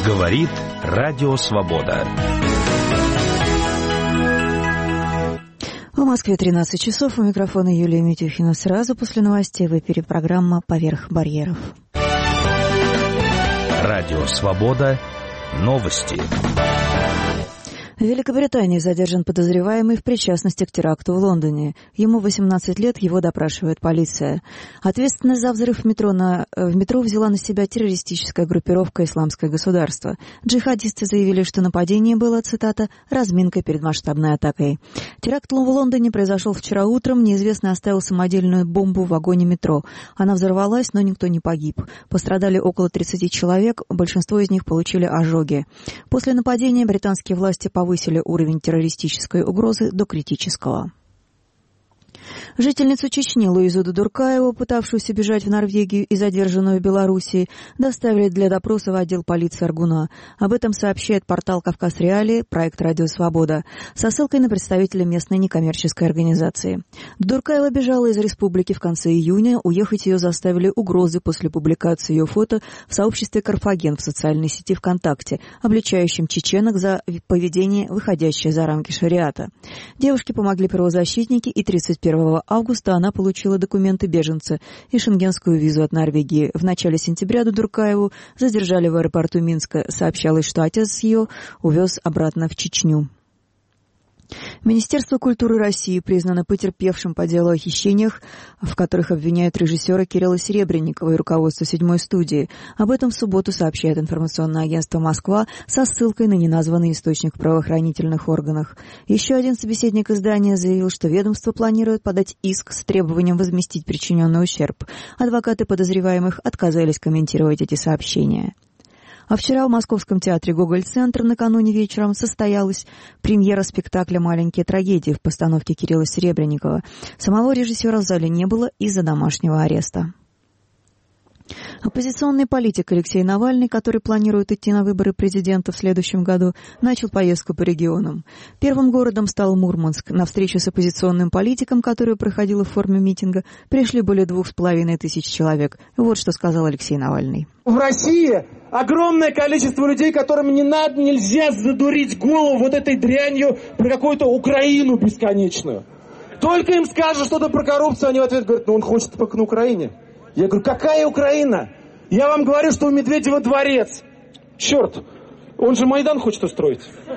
Говорит Радио Свобода. В Москве 13 часов. У микрофона Юлия Митюхина. Сразу после новостей в эфире программа «Поверх барьеров». Радио Свобода. Новости. В Великобритании задержан подозреваемый в причастности к теракту в Лондоне. Ему 18 лет, его допрашивает полиция. Ответственность за взрыв в метро взяла на себя террористическая группировка «Исламское государство». Джихадисты заявили, что нападение было, цитата, «разминкой перед масштабной атакой». Теракт в Лондоне произошел вчера утром. Неизвестный оставил самодельную бомбу в вагоне метро. Она взорвалась, но никто не погиб. Пострадали около 30 человек, большинство из них получили ожоги. После нападения британские власти повысили уровень террористической угрозы до критического. Жительницу Чечни Луизу Дудуркаеву, пытавшуюся бежать в Норвегию и задержанную в Белоруссии, доставили для допроса в отдел полиции Аргуна. Об этом сообщает портал «Кавказ Реалии», проект «Радио Свобода», со ссылкой на представителя местной некоммерческой организации. Дудуркаева бежала из республики в конце июня. Уехать ее заставили угрозы после публикации ее фото в сообществе «Карфаген» в социальной сети ВКонтакте, обличающем чеченок за поведение, выходящее за рамки шариата. Девушке помогли правозащитники, и 31 августа она получила документы беженца и шенгенскую визу от Норвегии. В начале сентября Дудуркаеву задержали в аэропорту Минска. Сообщалось, что отец ее увез обратно в Чечню. Министерство культуры России признано потерпевшим по делу о хищениях, в которых обвиняют режиссера Кирилла Серебренникова и руководство «Седьмой студии». Об этом в субботу сообщает информационное агентство «Москва» со ссылкой на неназванный источник в правоохранительных органах. Еще один собеседник издания заявил, что ведомство планирует подать иск с требованием возместить причиненный ущерб. Адвокаты подозреваемых отказались комментировать эти сообщения. А вчера в Московском театре «Гоголь-центр» накануне вечером состоялась премьера спектакля «Маленькие трагедии» в постановке Кирилла Серебренникова. Самого режиссера в зале не было из-за домашнего ареста. Оппозиционный политик Алексей Навальный, который планирует идти на выборы президента в следующем году, начал поездку по регионам. Первым городом стал Мурманск. На встречу с оппозиционным политиком, которая проходила в форме митинга, пришли более 2500 человек. Вот что сказал Алексей Навальный. В России огромное количество людей, которым нельзя задурить голову вот этой дрянью про какую-то Украину бесконечную. Только им скажут что-то про коррупцию, они в ответ говорят, он хочет только на Украине. Я говорю, какая Украина? Я вам говорю, что у Медведева дворец. Черт, он же Майдан хочет устроить.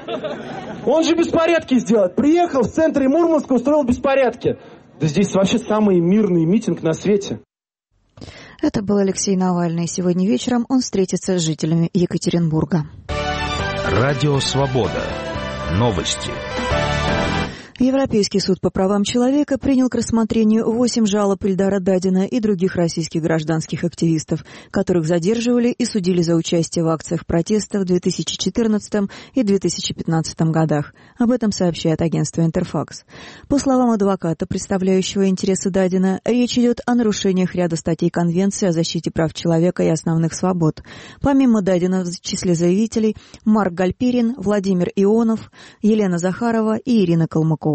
Он же беспорядки сделает. Приехал в центре Мурманска, устроил беспорядки. Да здесь вообще самый мирный митинг на свете. Это был Алексей Навальный. Сегодня вечером он встретится с жителями Екатеринбурга. Радио Свобода. Новости. Европейский суд по правам человека принял к рассмотрению 8 жалоб Ильдара Дадина и других российских гражданских активистов, которых задерживали и судили за участие в акциях протеста в 2014 и 2015 годах. Об этом сообщает агентство «Интерфакс». По словам адвоката, представляющего интересы Дадина, речь идет о нарушениях ряда статей Конвенции о защите прав человека и основных свобод. Помимо Дадина в числе заявителей Марк Гальперин, Владимир Ионов, Елена Захарова и Ирина Калмыкова.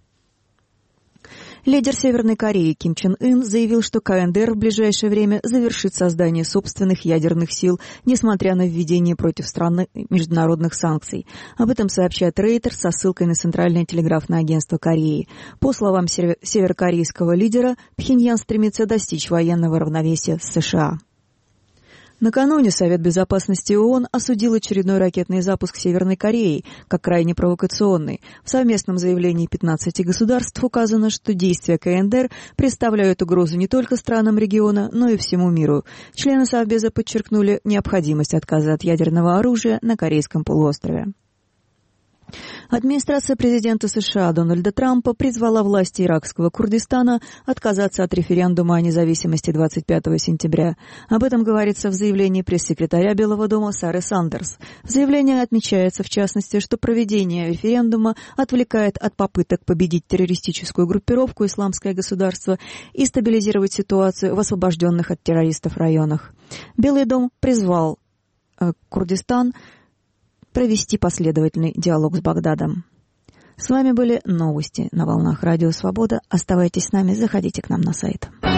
Лидер Северной Кореи Ким Чен Ын заявил, что КНДР в ближайшее время завершит создание собственных ядерных сил, несмотря на введение против страны международных санкций. Об этом сообщает Рейтер со ссылкой на Центральное телеграфное агентство Кореи. По словам северокорейского лидера, Пхеньян стремится достичь военного равновесия с США. Накануне Совет безопасности ООН осудил очередной ракетный запуск Северной Кореи как крайне провокационный. В совместном заявлении 15 государств указано, что действия КНДР представляют угрозу не только странам региона, но и всему миру. Члены Совбеза подчеркнули необходимость отказа от ядерного оружия на Корейском полуострове. Администрация президента США Дональда Трампа призвала власти иракского Курдистана отказаться от референдума о независимости 25 сентября. Об этом говорится в заявлении пресс-секретаря Белого дома Сары Сандерс. В заявлении отмечается, в частности, что проведение референдума отвлекает от попыток победить террористическую группировку «Исламское государство» и стабилизировать ситуацию в освобожденных от террористов районах. Белый дом призвал Курдистан провести последовательный диалог с Багдадом. С вами были новости на волнах Радио Свобода. Оставайтесь с нами, заходите к нам на сайт.